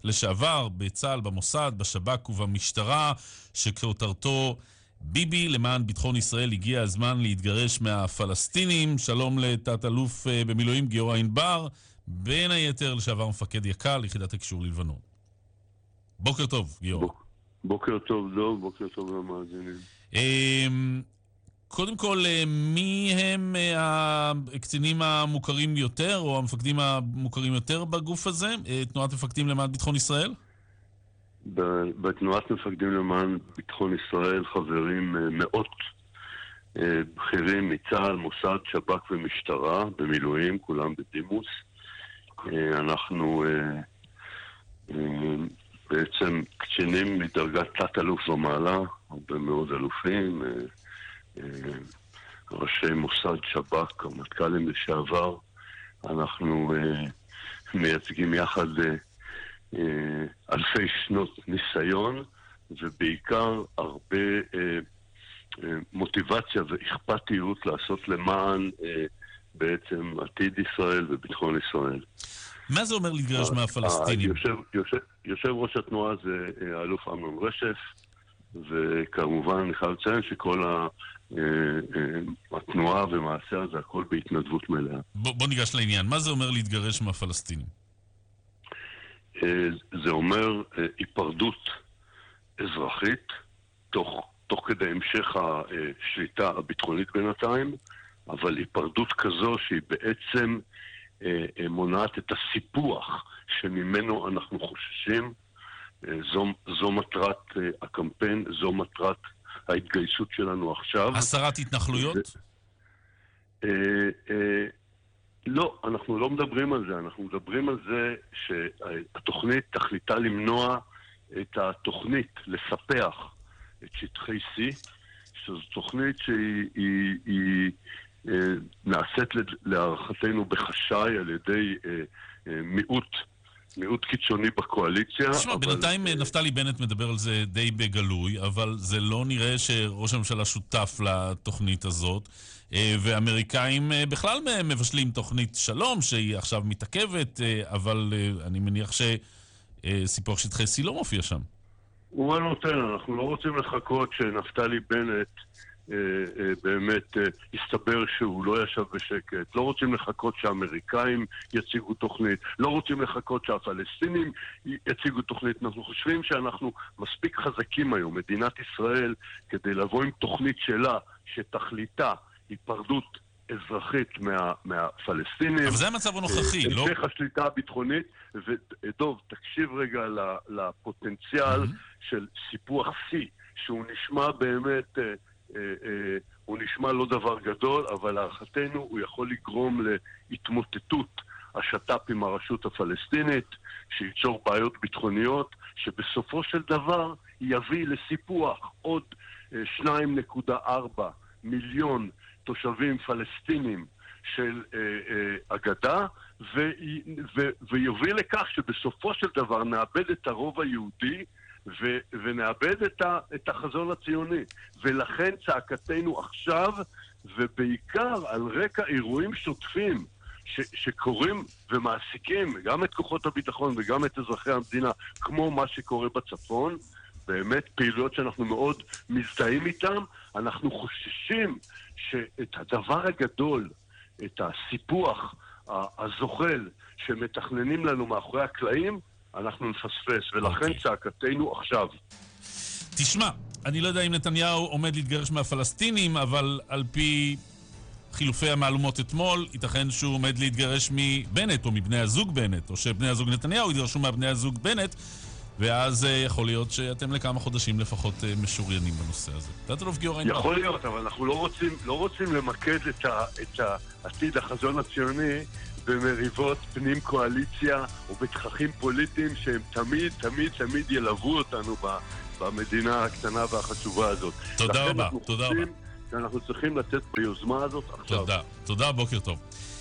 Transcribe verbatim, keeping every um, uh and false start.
לשעבר בצה"ל, במוסד, בשב"כ ובמשטרה, שכותרתו ביבי למען ביטחון ישראל, הגיע הזמן להתגרש מהפלסטינים. שלום לתת אלוף במילואים גיורא ענבר, בין היתר לשעבר מפקד יק"ל, יחידת הקישור ללבנון. בוקר טוב, גיורא. בוקר טוב, דוב, בוקר טוב למאזינים. קודם כל, מי הם הקצינים המוכרים יותר, או המפקדים המוכרים יותר בגוף הזה, תנועת מפקדים למען ביטחון ישראל? בתנועת מפקדים למען ביטחון ישראל חברים מאות בכירים מצה"ל, מוסד, שב"כ ומשטרה, במילואים, כולם בדימוס. אנחנו בעצם קצינים מדרגת תת אלוף ומעלה, הרבה מאוד אלופים, ראשי מוסד, שב"כ, המטכ"לים לשעבר. אנחנו מייצגים יחד אלפי שנות ניסיון, ובעיקר הרבה מוטיבציה ואכפתיות לעשות למען בעצם עתיד ישראל וביטחון ישראל. מה זה אומר להתגרש מהפלסטינים? יושב, יושב, יושב ראש התנועה זה האלוף אמנון רשף, וכמובן אני חייב לציין שכל ה, התנועה ומעשה זה הכל בהתנדבות מלאה. בוא, בוא ניגש לעניין. מה זה אומר להתגרש מהפלסטינים? זה אומר היפרדות אזרחית, תוך, תוך כדי המשך השליטה הביטחונית בינתיים, אבל היפרדות כזו שהיא בעצם מונעת את הסיפוח שממנו אנחנו חוששים. זו, זו מטרת הקמפיין, זו מטרת ההתגייסות שלנו עכשיו. הסרת התנחלויות? אה, אה, לא, אנחנו לא מדברים על זה. אנחנו מדברים על זה שהתוכנית תכליתה למנוע את התוכנית לספח את שטחי C, שזו תוכנית שהיא היא, היא, אה, נעשית להערכתנו בחשאי על ידי אה, אה, מיעוט מיעוט קיצוני בקואליציה. תשמע, אבל... בינתיים נפתלי בנט מדבר על זה די בגלוי, אבל זה לא נראה שראש הממשלה שותף לתוכנית הזאת, ואמריקאים בכלל מבשלים תוכנית שלום שהיא עכשיו מתעכבת, אבל אני מניח שסיפוח שטחי C לא מופיע שם. הוא נותן, אנחנו לא רוצים לחכות שנפתלי בנט באמת הסתבר שהוא לא ישב בשקט. לא רוצים לחכות שהאמריקאים יציגו תוכנית, לא רוצים לחכות שהפלסטינים יציגו תוכנית. אנחנו חושבים שאנחנו מספיק חזקים היום, מדינת ישראל, כדי לבוא עם תוכנית שלה שתכליתה היפרדות אזרחית מה, מהפלסטינים. אבל זה המצב הנוכחי, לא? המשך השליטה הביטחונית. ודוב, תקשיב רגע לפוטנציאל של סיפוח C, שהוא נשמע באמת... Uh, uh, הוא נשמע לא דבר גדול, אבל להערכתנו הוא יכול לגרום להתמוטטות השת"פ עם הרשות הפלסטינית, שייצור בעיות ביטחוניות, שבסופו של דבר יביא לסיפוח עוד uh, שתיים נקודה ארבע מיליון תושבים פלסטינים של uh, uh, אגדה, ו- ו- ויוביל לכך שבסופו של דבר נאבד את הרוב היהודי, ו- ונאבד את, ה- את החזון הציוני. ולכן צעקתנו עכשיו, ובעיקר על רקע אירועים שוטפים ש- שקורים ומעסיקים גם את כוחות הביטחון וגם את אזרחי המדינה, כמו מה שקורה בצפון, באמת פעילויות שאנחנו מאוד מזדהים איתם. אנחנו חוששים שאת הדבר הגדול, את הסיפוח הזוחל שמתכננים לנו מאחורי הקלעים, אנחנו נפספס, ולכן okay. צעקתנו עכשיו. תשמע, אני לא יודע אם נתניהו עומד להתגרש מהפלסטינים, אבל על פי חילופי המעלומות אתמול, ייתכן שהוא עומד להתגרש מבנט, או מבני הזוג בנט, או שבני הזוג נתניהו יתגרשו מהבני הזוג בנט, ואז יכול להיות שאתם לכמה חודשים לפחות משוריינים בנושא הזה. תת-אלוף גיורא ענבר. יכול להיות, אבל אנחנו לא רוצים, לא רוצים למקד את, ה, את העתיד החזון הציוני במריבות פנים קואליציה או בתככים פוליטיים שהם תמיד, תמיד, תמיד ילוו אותנו במדינה הקטנה והחשובה הזאת. תודה רבה, תודה רבה. שאנחנו צריכים לתת ביוזמה הזאת עכשיו. תודה, תודה, בוקר טוב.